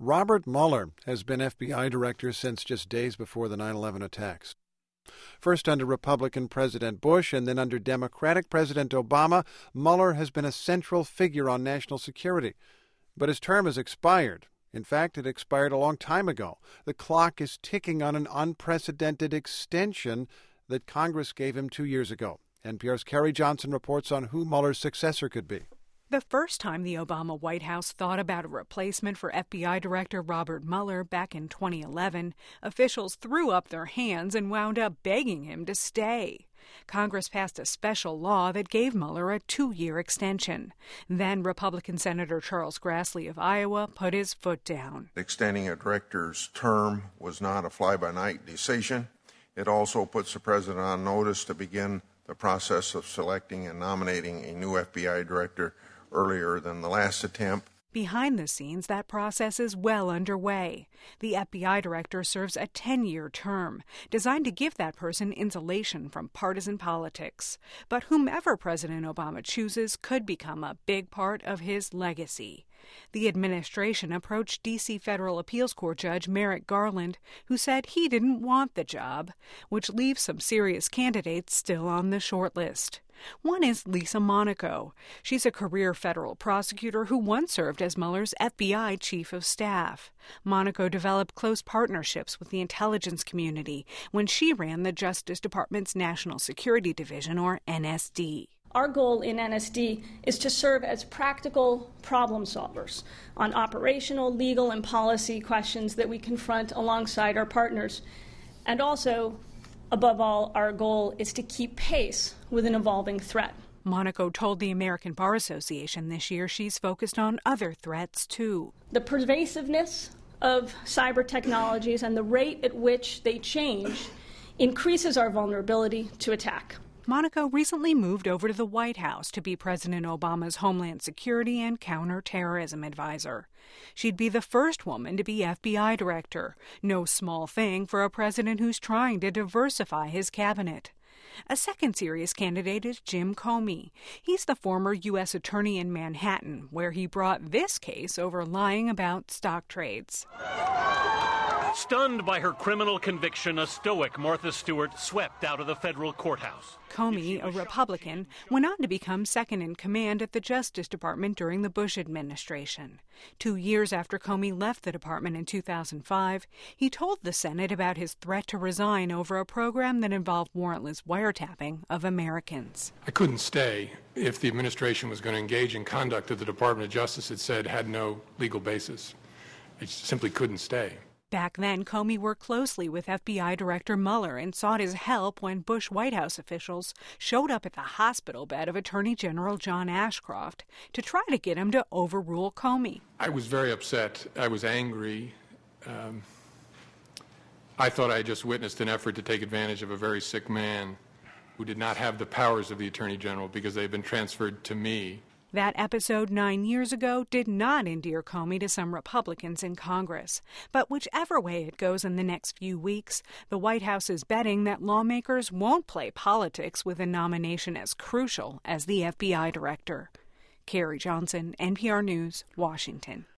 Robert Mueller has been FBI director since just days before the 9/11 attacks. First under Republican President Bush and then under Democratic President Obama, Mueller has been a central figure on national security. But his term has expired. In fact, it expired a long time ago. The clock is ticking on an unprecedented extension that Congress gave him 2 years ago. NPR's Carrie Johnson reports on who Mueller's successor could be. The first time the Obama White House thought about a replacement for FBI Director Robert Mueller back in 2011, officials threw up their hands and wound up begging him to stay. Congress passed a special law that gave Mueller a 2-year extension. Then Republican Senator Charles Grassley of Iowa put his foot down. Extending a director's term was not a fly-by-night decision. It also puts the president on notice to begin the process of selecting and nominating a new FBI director earlier than the last attempt. Behind the scenes, that process is well underway. The FBI director serves a 10-year term, designed to give that person insulation from partisan politics. But whomever President Obama chooses could become a big part of his legacy. The administration approached D.C. Federal Appeals Court Judge Merrick Garland, who said he didn't want the job, which leaves some serious candidates still on the short list. One is Lisa Monaco. She's a career federal prosecutor who once served as Mueller's FBI chief of staff. Monaco developed close partnerships with the intelligence community when she ran the Justice Department's National Security Division, or NSD. Our goal in NSD is to serve as practical problem solvers on operational, legal, and policy questions that we confront alongside our partners. And also, above all, our goal is to keep pace with an evolving threat. Monaco told the American Bar Association this year she's focused on other threats, too. The pervasiveness of cyber technologies and the rate at which they change increases our vulnerability to attack. Monaco recently moved over to the White House to be President Obama's Homeland Security and Counterterrorism advisor. She'd be the first woman to be FBI director, no small thing for a president who's trying to diversify his cabinet. A second serious candidate is Jim Comey. He's the former U.S. attorney in Manhattan, where he brought this case over lying about stock trades. Stunned by her criminal conviction, a stoic Martha Stewart swept out of the federal courthouse. Comey, a Republican, went on to become second in command at the Justice Department during the Bush administration. 2 years after Comey left the department in 2005, he told the Senate about his threat to resign over a program that involved warrantless wiretapping of Americans. I couldn't stay if the administration was going to engage in conduct that the Department of Justice had said had no legal basis. I simply couldn't stay. Back then, Comey worked closely with FBI Director Mueller and sought his help when Bush White House officials showed up at the hospital bed of Attorney General John Ashcroft to try to get him to overrule Comey. I was very upset. I was angry. I thought I had just witnessed an effort to take advantage of a very sick man who did not have the powers of the Attorney General because they had been transferred to me. That episode 9 years ago did not endear Comey to some Republicans in Congress. But whichever way it goes in the next few weeks, the White House is betting that lawmakers won't play politics with a nomination as crucial as the FBI director. Carrie Johnson, NPR News, Washington.